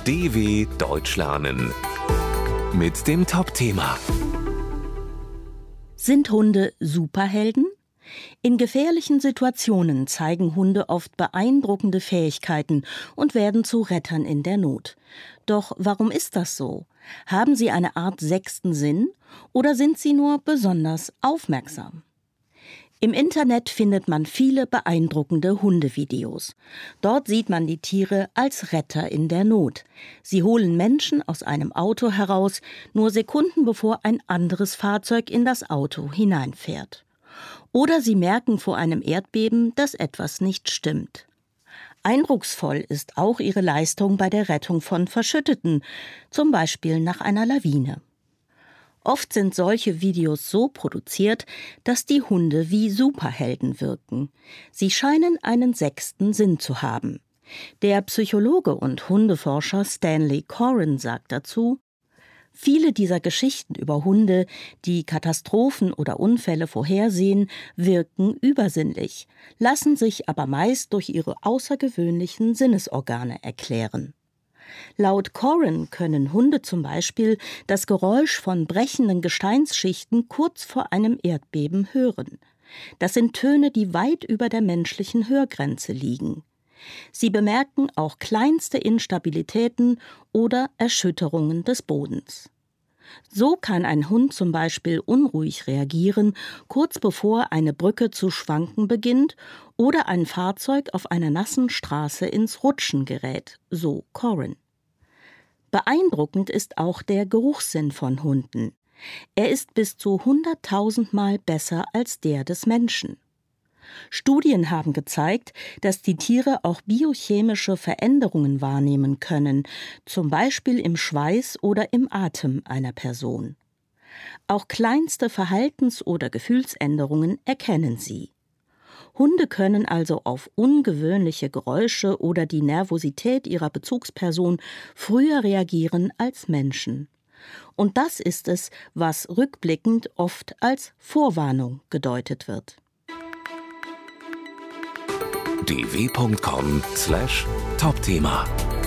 DW Deutsch lernen mit dem Top-Thema. Sind Hunde Superhelden? In gefährlichen Situationen zeigen Hunde oft beeindruckende Fähigkeiten und werden zu Rettern in der Not. Doch warum ist das so? Haben sie eine Art sechsten Sinn oder sind sie nur besonders aufmerksam? Im Internet findet man viele beeindruckende Hundevideos. Dort sieht man die Tiere als Retter in der Not. Sie holen Menschen aus einem Auto heraus, nur Sekunden bevor ein anderes Fahrzeug in das Auto hineinfährt. Oder sie merken vor einem Erdbeben, dass etwas nicht stimmt. Eindrucksvoll ist auch ihre Leistung bei der Rettung von Verschütteten, zum Beispiel nach einer Lawine. Oft sind solche Videos so produziert, dass die Hunde wie Superhelden wirken. Sie scheinen einen sechsten Sinn zu haben. Der Psychologe und Hundeforscher Stanley Coren sagt dazu: Viele dieser Geschichten über Hunde, die Katastrophen oder Unfälle vorhersehen, wirken übersinnlich, lassen sich aber meist durch ihre außergewöhnlichen Sinnesorgane erklären. Laut Coren können Hunde zum Beispiel das Geräusch von brechenden Gesteinsschichten kurz vor einem Erdbeben hören. Das sind Töne, die weit über der menschlichen Hörgrenze liegen. Sie bemerken auch kleinste Instabilitäten oder Erschütterungen des Bodens. So kann ein Hund zum Beispiel unruhig reagieren, kurz bevor eine Brücke zu schwanken beginnt oder ein Fahrzeug auf einer nassen Straße ins Rutschen gerät, so Coren. Beeindruckend ist auch der Geruchssinn von Hunden. Er ist bis zu 100.000 Mal besser als der des Menschen. Studien haben gezeigt, dass die Tiere auch biochemische Veränderungen wahrnehmen können, zum Beispiel im Schweiß oder im Atem einer Person. Auch kleinste Verhaltens- oder Gefühlsänderungen erkennen sie. Hunde können also auf ungewöhnliche Geräusche oder die Nervosität ihrer Bezugsperson früher reagieren als Menschen. Und das ist es, was rückblickend oft als Vorwarnung gedeutet wird. dw.com/Topthema